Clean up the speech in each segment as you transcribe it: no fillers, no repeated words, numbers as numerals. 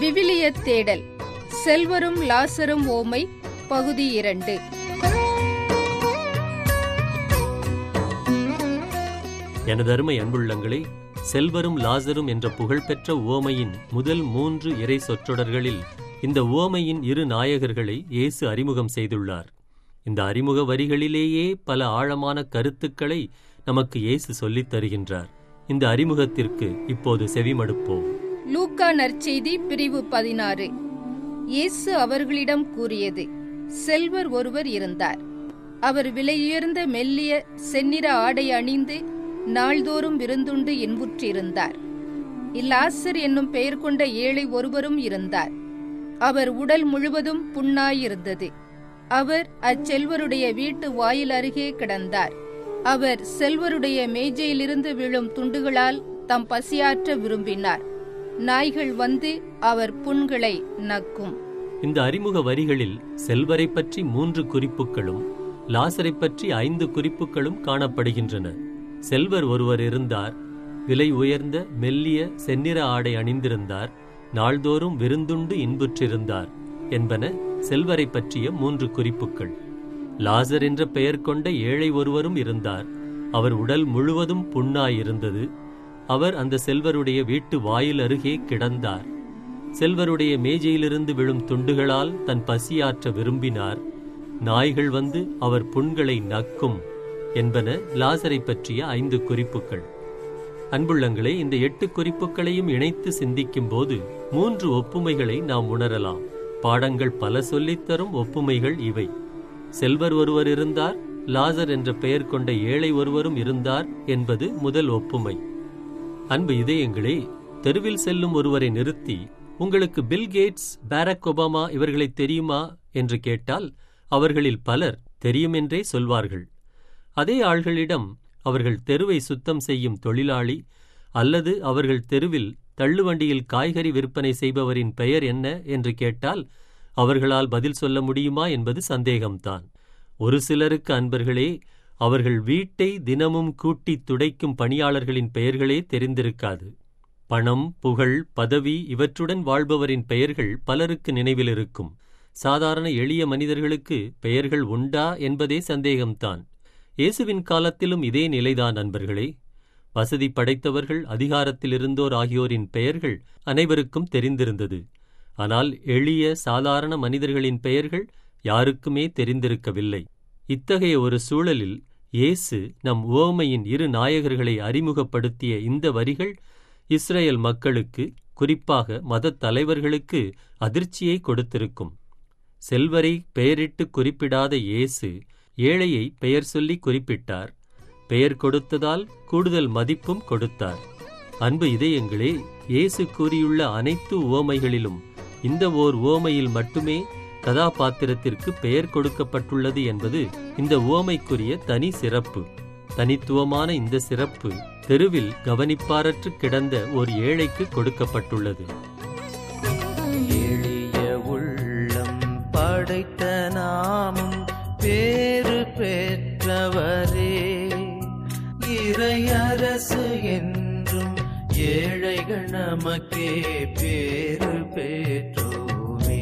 விவிலிய தேடல் செல்வரும் லாசரும் ஓமை பகுதி 2. எனதருமை அன்புள்ளங்களே, செல்வரும் லாசரும் என்ற புகழ்பெற்ற உவமையின் முதல் 3 இறை சொற்றொடர்களில் இந்த உவமையின் 2 நாயகர்களை இயேசு அறிமுகம் செய்துள்ளார். இந்த அறிமுக வரிகளிலேயே பல ஆழமான கருத்துக்களை நமக்கு இயேசு சொல்லித் தருகின்றார். இந்த அறிமுகத்திற்கு இப்போது செவிமடுப்போம். லூக்கா நற்செய்தி பிரிவு 16. இயேசு அவர்களிடம் கூறியது: செல்வர் ஒருவர் இருந்தார். அவர் விலையுயர்ந்த மெல்லிய செந்நிற ஆடை அணிந்து நாள்தோறும் விருந்துண்டு இன்புற்றிருந்தார். லாசர் என்னும் பெயர் கொண்ட ஏழை ஒருவரும் இருந்தார். அவர் உடல் முழுவதும் புண்ணாயிருந்தது. அவர் அச்செல்வருடைய வீட்டு வாயில் அருகே கிடந்தார். அவர் செல்வருடைய மேஜையிலிருந்து விழும் துண்டுகளால் தம் பசியாற்ற விரும்பினார். நாய்கள் வந்து அவர் புண்களை நக்கும். இந்த அறிமுக வரிகளில் செல்வரை பற்றி 3 குறிப்புகளும் லாசரை பற்றி 5 குறிப்புகளும் காணப்படுகின்றன. செல்வர் ஒருவர் இருந்தார், விலை உயர்ந்த மெல்லிய செந்நிற ஆடை அணிந்திருந்தார், நாள்தோறும் விருந்துண்டு இன்புற்றிருந்தார் என்பன செல்வரை பற்றிய 3 குறிப்புகள். லாசர் என்ற பெயர் கொண்ட ஏழை ஒருவரும் இருந்தார். அவர் உடல் முழுவதும் புண்ணாயிருந்தது. அவர் அந்த செல்வருடைய வீட்டு வாயில் அருகே கிடந்தார். செல்வருடைய மேஜையிலிருந்து விழும் துண்டுகளால் தன் பசியாற்ற விரும்பினார். நாய்கள் வந்து அவர் புண்களை நக்கும் என்பன லாசரை பற்றிய 5 குறிப்புகள். அன்புள்ளங்களே, இந்த 8 குறிப்புகளையும் இணைத்து சிந்திக்கும் போது 3 ஒப்புமைகளை நாம் உணரலாம். பாடங்கள் பல சொல்லித்தரும் ஒப்புமைகள் இவை. செல்வர் ஒருவர் இருந்தார், லாசர் என்ற பெயர் கொண்ட ஏழை ஒருவரும் இருந்தார் என்பது முதல் ஒப்புமை. அன்பு இதயங்களே, தெருவில் செல்லும் ஒருவரை நிறுத்தி, உங்களுக்கு பில் கேட்ஸ், பாரக் ஒபாமா இவர்களை தெரியுமா என்று கேட்டால் அவர்களில் பலர் தெரியும் என்றே சொல்வார்கள். அதே ஆள்களிடம் அவர்கள் தெருவை சுத்தம் செய்யும் தொழிலாளி அல்லது அவர்கள் தெருவில் தள்ளுவண்டியில் காய்கறி விற்பனை செய்பவரின் பெயர் என்ன என்று கேட்டால் அவர்களால் பதில் சொல்ல முடியுமா என்பது சந்தேகம்தான். ஒரு சிலருக்கு அன்பர்களே, அவர்கள் வீட்டை தினமும் கூட்டி துடைக்கும் பணியாளர்களின் பெயர்களே தெரிந்திருக்காது. பணம், புகழ், பதவி இவற்றுடன் வாழ்பவரின் பெயர்கள் பலருக்கு நினைவில் இருக்கும். சாதாரண எளிய மனிதர்களுக்கு பெயர்கள் உண்டா என்பதே சந்தேகம்தான். இயேசுவின் காலத்திலும் இதே நிலைதான் அன்பர்களே. வசதி படைத்தவர்கள், அதிகாரத்தில் இருந்தோர் ஆகியோரின் பெயர்கள் அனைவருக்கும் தெரிந்திருந்தது. ஆனால் எளிய சாதாரண மனிதர்களின் பெயர்கள் யாருக்குமே தெரிந்திருக்கவில்லை. இத்தகைய ஒரு சூழலில் இயேசு நம் உவமையின் 2 நாயகர்களை அறிமுகப்படுத்திய இந்த வரிகள் இஸ்ரேல் மக்களுக்கு, குறிப்பாக மதத் தலைவர்களுக்கு அதிர்ச்சியை கொடுத்திருக்கும். செல்வரை பெயரிட்டு குறிப்பிடாத இயேசு ஏழையை பெயர் சொல்லி குறிப்பிட்டார். பெயர் கொடுத்ததால் கூடுதல் மதிப்பும் கொடுத்தார். அன்பு இதயங்களே, இயேசு கூறியுள்ள அனைத்து உவமைகளிலும் இந்த ஓர் உவமையில் மட்டுமே கதாபாத்திரத்திற்கு பெயர் கொடுக்கப்பட்டுள்ளது என்பது இந்த உவமைக்குரிய தனி சிறப்பு. தனித்துவமான இந்த சிறப்பு தெருவில் கவனிப்பாரற்று கிடந்த ஒரு ஏழைக்கு கொடுக்கப்பட்டுள்ளது. எளிய உள்ளம் படைத்த நாமும் பேறு பெற்றவரே, இறையரசு என்றும் ஏழைகள் நமக்கே பேறு பெற்றோமே.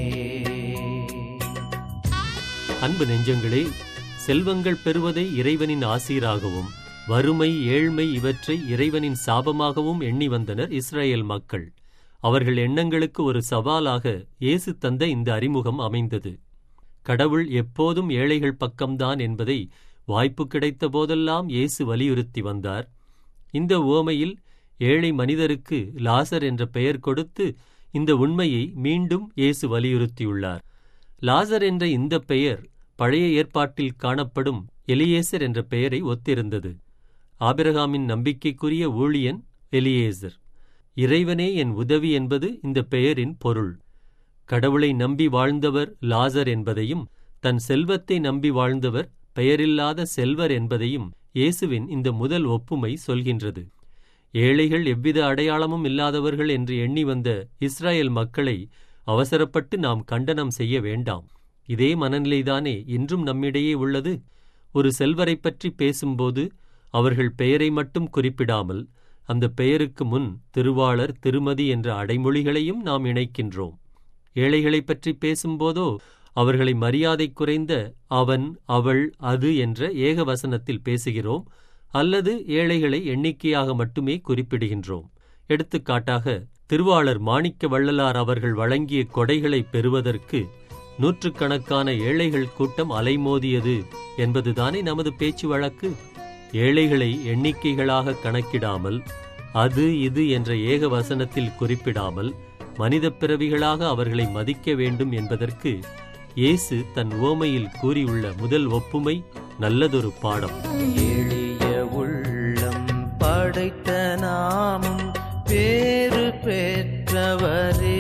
அன்பு நெஞ்சங்களே, செல்வங்கள் பெறுவதை இறைவனின் ஆசீராகவும் வறுமை, ஏழ்மை இவற்றை இறைவனின் சாபமாகவும் எண்ணி வந்தனர் இஸ்ரேல் மக்கள். அவர்கள் எண்ணங்களுக்கு ஒரு சவாலாக இயேசு தந்த இந்த அறிமுகம் அமைந்தது. கடவுள் எப்போதும் ஏழைகள் பக்கம்தான் என்பதை வாய்ப்பு கிடைத்த போதெல்லாம் இயேசு வலியுறுத்தி வந்தார். இந்த உவமையில் ஏழை மனிதருக்கு லாசர் என்ற பெயர் கொடுத்து இந்த உண்மையை மீண்டும் இயேசு வலியுறுத்தியுள்ளார். லாசர் என்ற இந்த பெயர் பழைய ஏற்பாட்டில் காணப்படும் எலியேசர் என்ற பெயரை ஒத்திருந்தது. ஆபிரகாமின் நம்பிக்கைக்குரிய ஊழியன் எலியேசர். இறைவனே என் உதவி என்பது இந்த பெயரின் பொருள். கடவுளை நம்பி வாழ்ந்தவர் லாசர் என்பதையும், தன் செல்வத்தை நம்பி வாழ்ந்தவர் பெயரில்லாத செல்வர் என்பதையும் இயேசுவின் இந்த முதல் ஒப்புமை சொல்கின்றது. ஏழைகள் எவ்வித அடையாளமும் இல்லாதவர்கள் என்று எண்ணி வந்த இஸ்ரேல் மக்களை அவசரப்பட்டு நாம் கண்டனம் செய்ய வேண்டாம். இதே மனநிலைதானே இன்றும் நம்மிடையே உள்ளது. ஒரு செல்வரை பற்றி பேசும்போது அவர்கள் பெயரை மட்டும் குறிப்பிடாமல் அந்த பெயருக்கு முன் திருவாளர், திருமதி என்ற அடைமொழிகளையும் நாம் இணைக்கின்றோம். ஏழைகளைப் பற்றி பேசும்போதோ அவர்களை மரியாதை குறைந்த அவன், அவள், அது என்ற ஏகவசனத்தில் பேசுகிறோம், அல்லது ஏழைகளை எண்ணிக்கையாக மட்டுமே குறிப்பிடுகின்றோம். எடுத்துக்காட்டாக, திருவாளர் மாணிக்க வள்ளலார் அவர்கள் வழங்கிய கொடைகளை பெறுவதற்கு நூற்றுக்கணக்கான ஏழைகள் கூட்டம் அலைமோதியது என்பதுதானே நமது பேச்சு வழக்கு. ஏழைகளை எண்ணிக்கைகளாக கணக்கிடாமல், அது இது என்ற ஏக வசனத்தில் குறிப்பிடாமல், மனித பிறவிகளாக அவர்களை மதிக்க வேண்டும் என்பதற்கு இயேசு தன் உவமையில் கூறியுள்ள முதல் ஒப்புமை நல்லதொரு பாடம். எளிய உள்ளம் படைத்த நாமும் பேறு பெற்றவரே,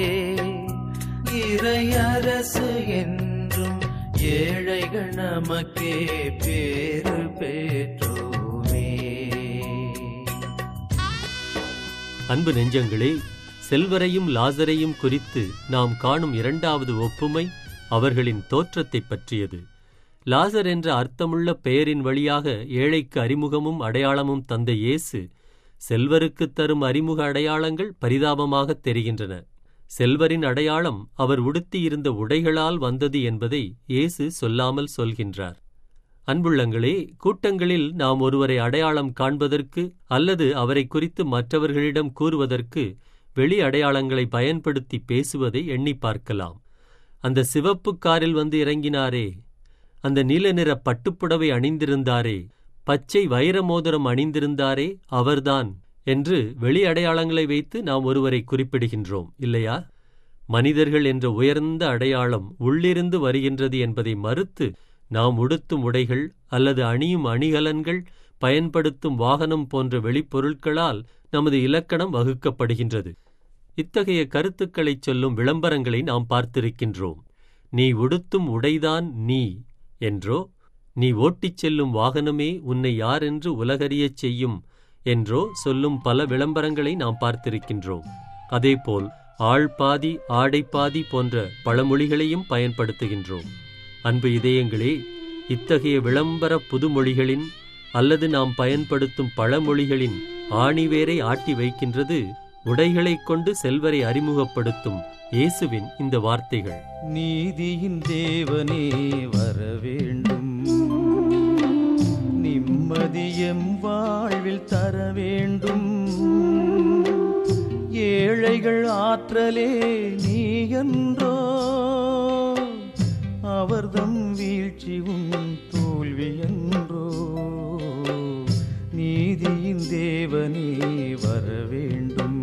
இறையரசு என்றும் ஏழைகள் நமக்கே பேறு பெற்றோமே. அன்பு நெஞ்சங்களே, செல்வரையும் லாசரையும் குறித்து நாம் காணும் இரண்டாவது ஒப்புமை அவர்களின் தோற்றத்தைப் பற்றியது. லாசர் என்ற அர்த்தமுள்ள பெயரின் வழியாக ஏழைக்கு அறிமுகமும் அடையாளமும் தந்த இயேசு செல்வருக்குத் தரும் அறிமுக அடையாளங்கள் பரிதாபமாகத் தெரிகின்றன. செல்வரின் அடையாளம் அவர் உடுத்தியிருந்த உடைகளால் வந்தது என்பதை இயேசு சொல்லாமல் சொல்கின்றார். அன்புள்ளங்களே, கூட்டங்களில் நாம் ஒருவரை அடையாளம் காண்பதற்கு அல்லது அவரை குறித்து மற்றவர்களிடம் கூறுவதற்கு வெளி அடையாளங்களை பயன்படுத்தி பேசுவதை எண்ணி பார்க்கலாம். அந்த சிவப்பு காரில் வந்து இறங்கினாரே, அந்த நீல நிற பட்டுப்புடவை அணிந்திருந்தாரே, பச்சை வைர மோதிரம் அணிந்திருந்தாரே, அவர்தான் என்று வெளி அடையாளங்களை வைத்து நாம் ஒருவரை குறிப்பிடுகின்றோம், இல்லையா? மனிதர்கள் என்ற உயர்ந்த அடையாளம் உள்ளிருந்து வருகின்றது என்பதை மறுத்து நாம் உடுத்தும் உடைகள் அல்லது அணியும் அணிகலன்கள், பயன்படுத்தும் வாகனம் போன்ற வெளிப்பொருட்களால் நமது இலக்கணம் வகுக்கப்படுகின்றது. இத்தகைய கருத்துக்களைச் சொல்லும் விளம்பரங்களை நாம் பார்த்திருக்கின்றோம். நீ உடுத்தும் உடைதான் நீ என்றோ, நீ ஓட்டிச் செல்லும் வாகனமே உன்னை யாரென்று உலகறியச் செய்யும் என்றோ சொல்லும் பல விளம்பரங்களை நாம் பார்த்திருக்கின்றோம். அதேபோல் ஆள் பாதி ஆடை பாதி போன்ற பழமொழிகளையும் பயன்படுத்துகின்றோம். அன்பு இதயங்களே, இத்தகைய விளம்பர புதுமொழிகளின் அல்லது நாம் பயன்படுத்தும் பழமொழிகளின் ஆணிவேரை ஆட்டி வைக்கின்றது உடைகளைக் கொண்டு செல்வரை அறிமுகப்படுத்தும் இயேசுவின் இந்த வார்த்தைகள். நீதியின் தேவனே வரவேண்டும், நிம்மதியம் வாழ்வில் தர வேண்டும், ஏழைகள் ஆற்றலே நீ என்றோ, அவர்தம் வீழ்ச்சியும் தோல்வி என்றோ, நீதியின் தேவனே வரவேண்டும்,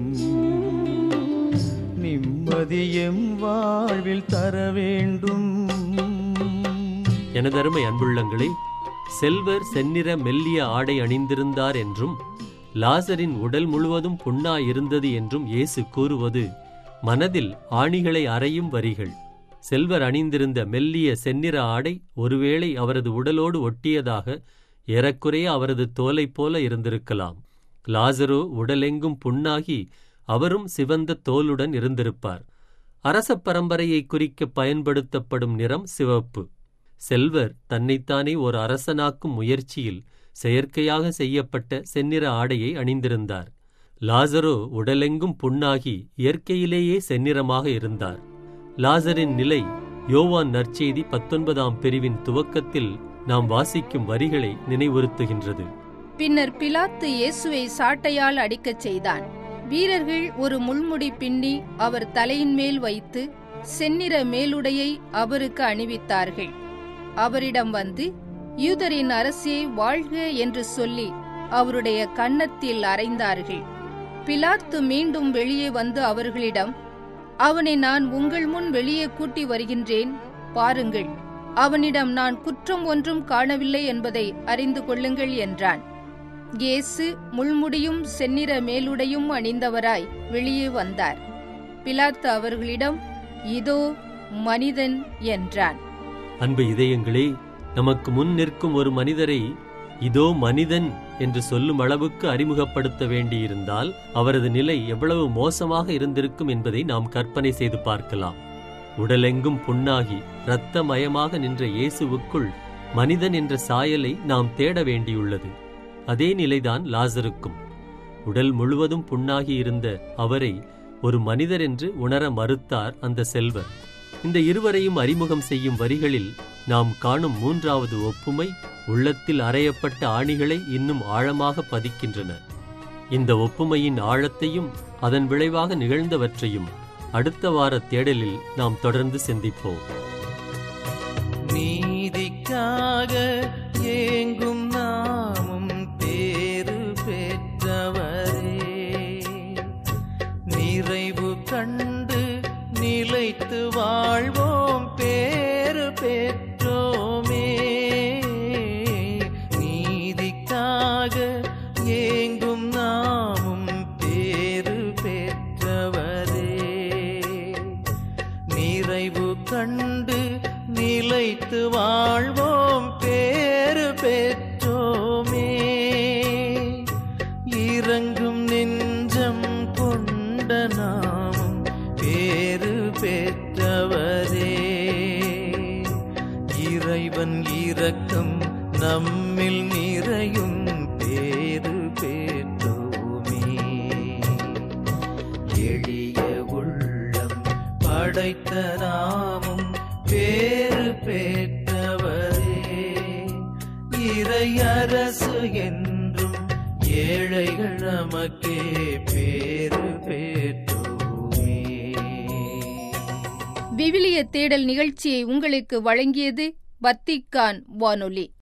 நிம்மதியம் வாழ்வில் தர வேண்டும். எனதருமை அன்புள்ளங்களே, செல்வர் செந்நிற மெல்லிய ஆடை அணிந்திருந்தார் என்றும் லாசரின் உடல் முழுவதும் புண்ணாயிருந்தது என்றும் இயேசு கூறுவது மனதில் ஆணிகளை அறையும் வரிகள். செல்வர் அணிந்திருந்த மெல்லிய செந்நிற ஆடை ஒருவேளை அவரது உடலோடு ஒட்டியதாக ஏறக்குறைய அவரது தோலைப் போல இருந்திருக்கலாம். லாசரோ உடலெங்கும் புண்ணாகி அவரும் சிவந்த தோலுடன் இருந்திருப்பார். அரச பரம்பரையை குறிக்க பயன்படுத்தப்படும் நிறம் சிவப்பு. செல்வர் தன்னைத்தானே ஒரு அரசனாக்கும் முயற்சியில் செயற்கையாக செய்யப்பட்ட செந்நிற ஆடையை அணிந்திருந்தார். லாசரோ உடலெங்கும் புண்ணாகி இயற்கையிலேயே செந்நிறமாக இருந்தார். லாசரின் நிலை யோவான் நற்செய்தி 19ஆம் பிரிவின் துவக்கத்தில் நாம் வாசிக்கும் வரிகளை நினைவுறுத்துகின்றது. பின்னர் பிலாத்து இயேசுவை சாட்டையால் அடிக்கச் செய்தான். வீரர்கள் ஒரு முள்முடி பின்னி அவர் தலையின் மேல் வைத்து செந்நிற மேலுடையை அவருக்கு அணிவித்தார்கள். அவரிடம் வந்து, யூதரின் அரசே வாழ்க என்று சொல்லி அவருடைய கன்னத்தில் அறைந்தார்கள். பிலாத்து மீண்டும் வெளியே வந்து அவர்களிடம், அவனை நான் உங்கள் முன் வெளியே கூட்டி வருகின்றேன், பாருங்கள், அவனிடம் நான் குற்றம் ஒன்றும் காணவில்லை என்பதை அறிந்து கொள்ளுங்கள் என்றான். இயேசு முள்முடியும் செந்நிற மேலுடையும் அணிந்தவராய் வெளியே வந்தார். பிலாத்து அவர்களிடம், இதோ மனிதன் என்றான். அன்பு இதயங்களே, நமக்கு முன் நிற்கும் ஒரு மனிதரை இதோ மனிதன் என்று சொல்லும் அளவுக்கு அறிமுகப்படுத்த வேண்டியிருந்தால் அவரது நிலை எவ்வளவு மோசமாக இருந்திருக்கும் என்பதை நாம் கற்பனை செய்து பார்க்கலாம். உடலெங்கும் புண்ணாகி இரத்தமயமாக நின்ற இயேசுவுக்குள் மனிதன் என்ற சாயலை நாம் தேட வேண்டியுள்ளது. அதே நிலைதான் லாசருக்கும். உடல் முழுவதும் புண்ணாகி இருந்த அவரை ஒரு மனிதர் என்று உணர மறுத்தார் அந்த செல்வர். இந்த இருவரையும் அறிமுகம் செய்யும் வரிகளில் நாம் காணும் மூன்றாவது ஒப்புமை உள்ளத்தில் அறையப்பட்ட ஆணிகளை இன்னும் ஆழமாக பதிக்கின்றன. இந்த ஒப்புமையின் ஆழத்தையும் அதன் விளைவாக நிகழ்ந்தவற்றையும் அடுத்த வார தேடலில் நாம் தொடர்ந்து சிந்திப்போம். நீதிக்காக ஏங்கும் நாமும் பேறு பெற்றவரே, நிறைவு கண்டு நிலைத்து வாழ்வோம் பேறு பெற்றோமே. நீதிக்காக ஏங்கும் நாமும் பேறு பெற்றவரே, நிறைவு கண்டு நிலைத்து வாழ்வோம் பேறு பெற்றோமே. இறங்கும் நெஞ்சம் கொண்ட நாமும் பேறு பெற்றவரே, இறைவன் இரக்கம் நம்மில் நிறையும் பேறு பெற்றோமே. எளிய உள்ளம் படைத்த நாமும் பேறு பெற்றவரே, இறையரசு என்றும் ஏழைகள் நமக்கே பேறு பெற்றோமே. விவிலிய தேடல் நிகழ்ச்சியை உங்களுக்கு வழங்கியது வத்திக்கான் வானொலி.